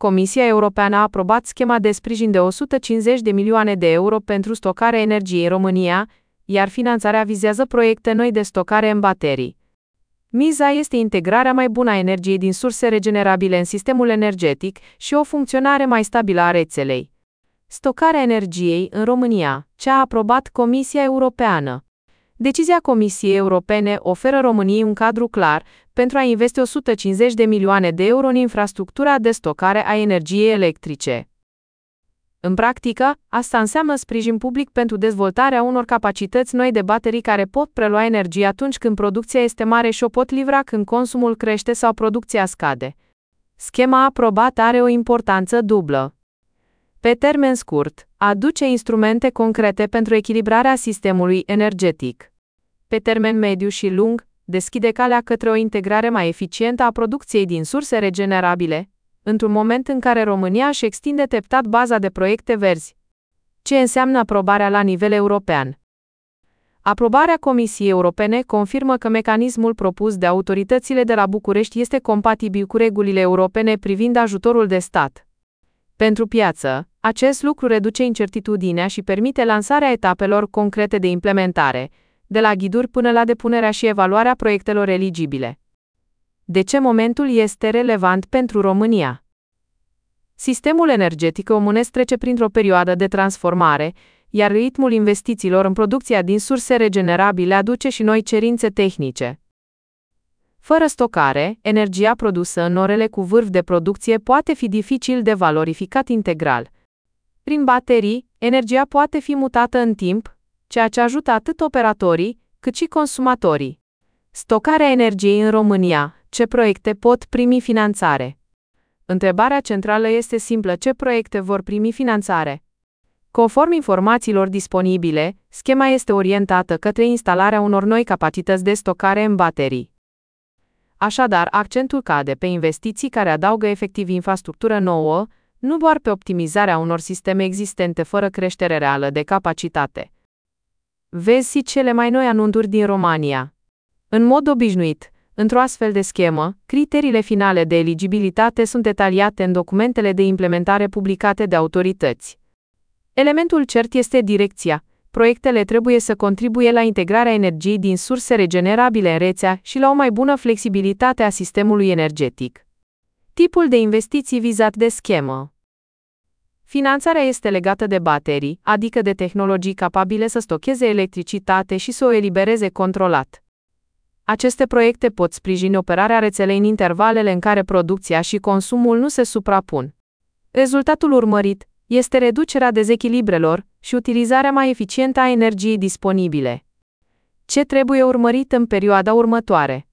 Comisia Europeană a aprobat schema de sprijin de 150 de milioane de euro pentru stocarea energiei în România, iar finanțarea vizează proiecte noi de stocare în baterii. Miza este integrarea mai bună a energiei din surse regenerabile în sistemul energetic și o funcționare mai stabilă a rețelei. Stocarea energiei în România, ce a aprobat Comisia Europeană. Decizia Comisiei Europene oferă României un cadru clar pentru a investi 150 de milioane de euro în infrastructura de stocare a energiei electrice. În practică, asta înseamnă sprijin public pentru dezvoltarea unor capacități noi de baterii care pot prelua energie atunci când producția este mare și o pot livra când consumul crește sau producția scade. Schema aprobată are o importanță dublă. Pe termen scurt, aduce instrumente concrete pentru echilibrarea sistemului energetic. Pe termen mediu și lung, deschide calea către o integrare mai eficientă a producției din surse regenerabile, într-un moment în care România își extinde treptat baza de proiecte verzi. Ce înseamnă aprobarea la nivel european? Aprobarea Comisiei Europene confirmă că mecanismul propus de autoritățile de la București este compatibil cu regulile europene privind ajutorul de stat. Pentru piață, acest lucru reduce incertitudinea și permite lansarea etapelor concrete de implementare, de la ghiduri până la depunerea și evaluarea proiectelor eligibile. De ce momentul este relevant pentru România? Sistemul energetic românesc trece printr-o perioadă de transformare, iar ritmul investițiilor în producția din surse regenerabile aduce și noi cerințe tehnice. Fără stocare, energia produsă în orele cu vârf de producție poate fi dificil de valorificat integral. Prin baterii, energia poate fi mutată în timp, ceea ce ajută atât operatorii, cât și consumatorii. Stocarea energiei în România. Ce proiecte pot primi finanțare? Întrebarea centrală este simplă: ce proiecte vor primi finanțare? Conform informațiilor disponibile, schema este orientată către instalarea unor noi capacități de stocare în baterii. Așadar, accentul cade pe investiții care adaugă efectiv infrastructură nouă, nu doar pe optimizarea unor sisteme existente fără creștere reală de capacitate. Vezi cele mai noi anunțuri din România. În mod obișnuit, într-o astfel de schemă, criteriile finale de eligibilitate sunt detaliate în documentele de implementare publicate de autorități. Elementul cert este direcția. Proiectele trebuie să contribuie la integrarea energiei din surse regenerabile în rețea și la o mai bună flexibilitate a sistemului energetic. Tipul de investiții vizat de schemă. Finanțarea este legată de baterii, adică de tehnologii capabile să stocheze electricitate și să o elibereze controlat. Aceste proiecte pot sprijini operarea rețelei în intervalele în care producția și consumul nu se suprapun. Rezultatul urmărit este reducerea dezechilibrelor și utilizarea mai eficientă a energiei disponibile. Ce trebuie urmărit în perioada următoare?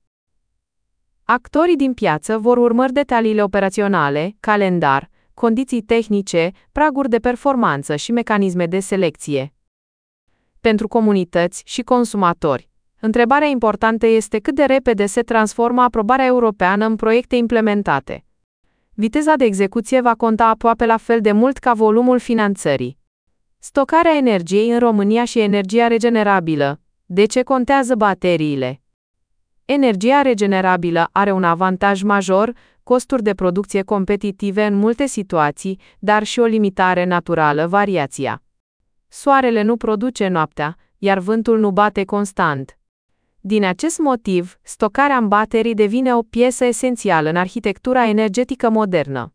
Actorii din piață vor urmări detaliile operaționale, calendar, condiții tehnice, praguri de performanță și mecanisme de selecție. Pentru comunități și consumatori, întrebarea importantă este cât de repede se transformă aprobarea europeană în proiecte implementate. Viteza de execuție va conta aproape la fel de mult ca volumul finanțării. Stocarea energiei în România și energia regenerabilă. De ce contează bateriile? Energia regenerabilă are un avantaj major, costuri de producție competitive în multe situații, dar și o limitare naturală, variația. Soarele nu produce noaptea, iar vântul nu bate constant. Din acest motiv, stocarea în baterii devine o piesă esențială în arhitectura energetică modernă.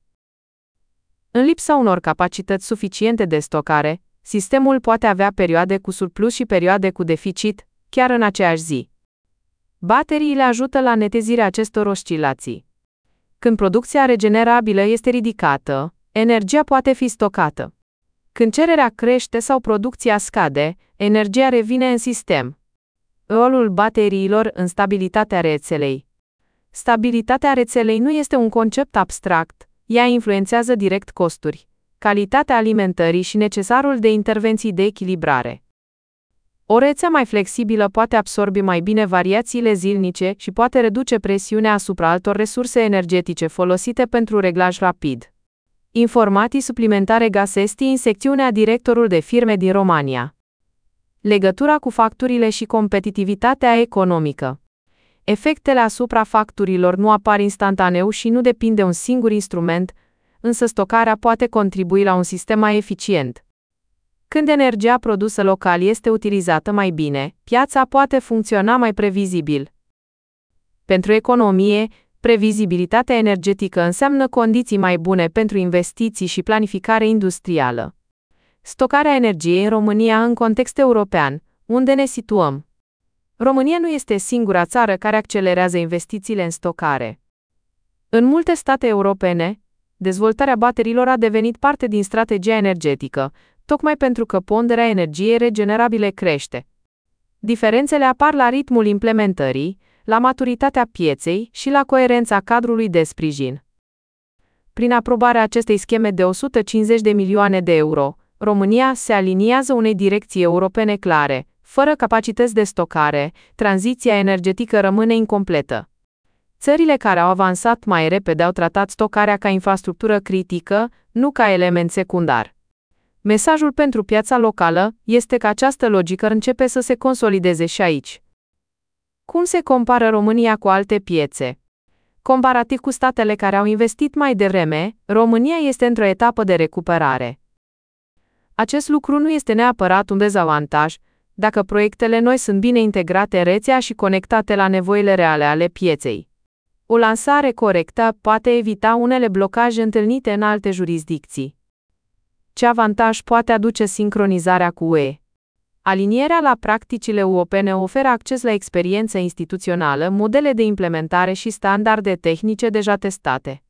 În lipsa unor capacități suficiente de stocare, sistemul poate avea perioade cu surplus și perioade cu deficit, chiar în aceeași zi. Bateriile ajută la netezirea acestor oscilații. Când producția regenerabilă este ridicată, energia poate fi stocată. Când cererea crește sau producția scade, energia revine în sistem. Rolul bateriilor în stabilitatea rețelei. Stabilitatea rețelei nu este un concept abstract, ea influențează direct costuri, calitatea alimentării și necesarul de intervenții de echilibrare. O rețea mai flexibilă poate absorbi mai bine variațiile zilnice și poate reduce presiunea asupra altor resurse energetice folosite pentru reglaj rapid. Informații suplimentare găsești în secțiunea Directorul de firme din România. Legătura cu facturile și competitivitatea economică. Efectele asupra facturilor nu apar instantaneu și nu depind de un singur instrument. însă stocarea poate contribui la un sistem mai eficient. Când energia produsă local este utilizată mai bine, piața poate funcționa mai previzibil. Pentru economie, previzibilitatea energetică înseamnă condiții mai bune pentru investiții și planificare industrială. Stocarea energiei în România în context european, unde ne situăm. România nu este singura țară care accelerează investițiile în stocare. În multe state europene, dezvoltarea bateriilor a devenit parte din strategia energetică, tocmai pentru că ponderea energiei regenerabile crește. Diferențele apar la ritmul implementării, la maturitatea pieței și la coerența cadrului de sprijin. Prin aprobarea acestei scheme de 150 de milioane de euro, România se aliniază unei direcții europene clare. Fără capacități de stocare, tranziția energetică rămâne incompletă. Țările care au avansat mai repede au tratat stocarea ca infrastructură critică, nu ca element secundar. Mesajul pentru piața locală este că această logică începe să se consolideze și aici. Cum se compară România cu alte piețe? Comparativ cu statele care au investit mai devreme, România este într-o etapă de recuperare. Acest lucru nu este neapărat un dezavantaj, dacă proiectele noi sunt bine integrate în rețea și conectate la nevoile reale ale pieței. O lansare corectă poate evita unele blocaje întâlnite în alte jurisdicții. Ce avantaj poate aduce sincronizarea cu UE? Alinierea la practicile europene oferă acces la experiență instituțională, modele de implementare și standarde tehnice deja testate.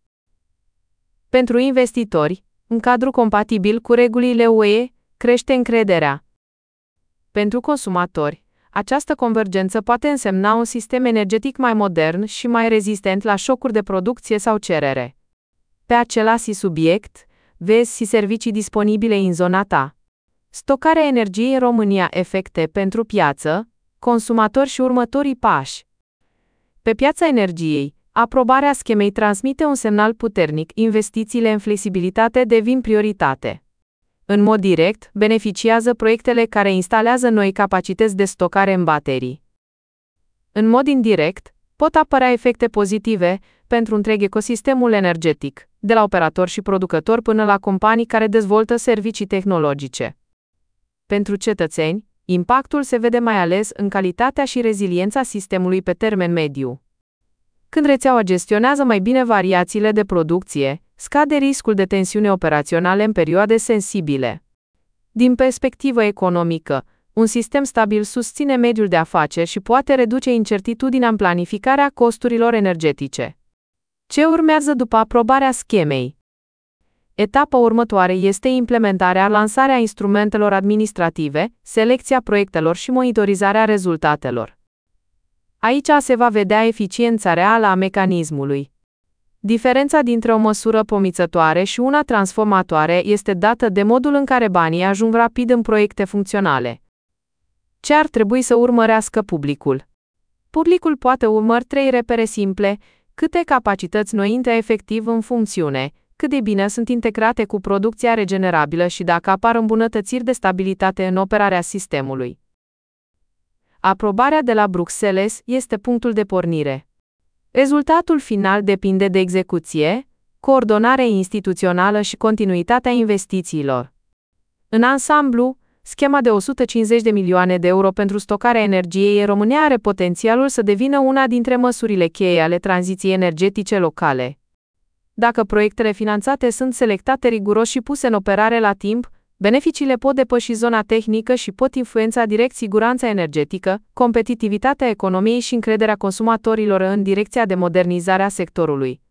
Pentru investitori, un cadru compatibil cu regulile UE crește încrederea. Pentru consumatori, această convergență poate însemna un sistem energetic mai modern și mai rezistent la șocuri de producție sau cerere. Pe același subiect, vezi și servicii disponibile în zona ta. Stocarea energiei în România, efecte pentru piață, consumatori și următorii pași. Pe piața energiei, aprobarea schemei transmite un semnal puternic, investițiile în flexibilitate devin prioritate. În mod direct, beneficiază proiectele care instalează noi capacități de stocare în baterii. În mod indirect, pot apărea efecte pozitive pentru întreg ecosistemul energetic, de la operatori și producători până la companii care dezvoltă servicii tehnologice. Pentru cetățeni, impactul se vede mai ales în calitatea și reziliența sistemului pe termen mediu. Când rețeaua gestionează mai bine variațiile de producție, scade riscul de tensiune operaționale în perioade sensibile. Din perspectivă economică, un sistem stabil susține mediul de afaceri și poate reduce incertitudinea în planificarea costurilor energetice. Ce urmează după aprobarea schemei? Etapa următoare este implementarea, lansarea instrumentelor administrative, selecția proiectelor și monitorizarea rezultatelor. Aici se va vedea eficiența reală a mecanismului. Diferența dintre o măsură promițătoare și una transformatoare este dată de modul în care banii ajung rapid în proiecte funcționale. Ce ar trebui să urmărească publicul? Publicul poate urmări 3 repere simple: câte capacități noi intră efectiv în funcțiune, cât de bine sunt integrate cu producția regenerabilă și dacă apar îmbunătățiri de stabilitate în operarea sistemului. Aprobarea de la Bruxelles este punctul de pornire. Rezultatul final depinde de execuție, coordonare instituțională și continuitatea investițiilor. În ansamblu, schema de 150 de milioane de euro pentru stocarea energiei în România are potențialul să devină una dintre măsurile cheie ale tranziției energetice locale. Dacă proiectele finanțate sunt selectate riguros și puse în operare la timp, beneficiile pot depăși zona tehnică și pot influența direct siguranța energetică, competitivitatea economiei și încrederea consumatorilor în direcția de modernizare a sectorului.